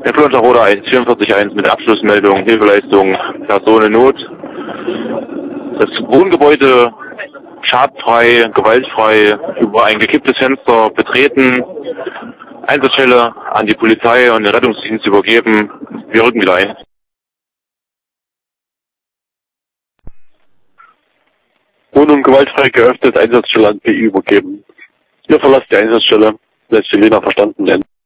Influencer Roda 144.1 mit Abschlussmeldung, Hilfeleistung, Person in Not. Das Wohngebäude schadfrei, gewaltfrei über ein gekipptes Fenster betreten. Einsatzstelle an die Polizei und den Rettungsdienst übergeben. Wir rücken wieder ein. Wohnung gewaltfrei geöffnet, Einsatzstelle an PI übergeben. Ihr verlasst die Einsatzstelle. Letzte Lena verstanden.